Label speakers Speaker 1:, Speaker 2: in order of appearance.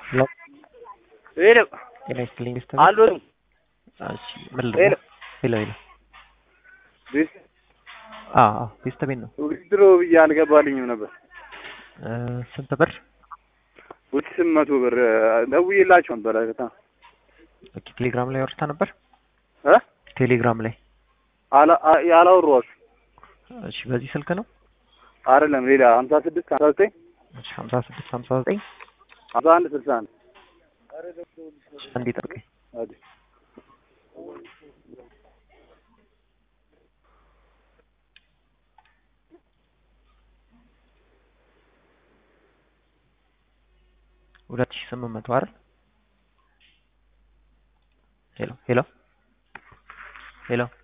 Speaker 1: Hello.
Speaker 2: Hello.
Speaker 1: Can I explain this to me?
Speaker 2: Aldo.
Speaker 1: Middle.
Speaker 2: Hello.
Speaker 1: Hello.
Speaker 2: This
Speaker 1: Vista Bino.
Speaker 2: withdraw ያልገባልኝም ነበር።
Speaker 1: ስንት ብር?
Speaker 2: ወደ 800 ብር ደውዬላቸው ነበር አይታ
Speaker 1: ኦኬ ቴሌግራም ላይ ወርታ ነበር?
Speaker 2: እ
Speaker 1: ቴሌግራም ላይ
Speaker 2: ያላወራሁት።
Speaker 1: እሺ በዚህ ስልክ ነው?
Speaker 2: አይደለም ሌላ 56 59
Speaker 1: እሺ 56 59
Speaker 2: 11 61
Speaker 1: አንዴ ጠብቀኝ።
Speaker 2: አዲ
Speaker 1: ሁለት ሺህ 800 አይደል? ሄሎ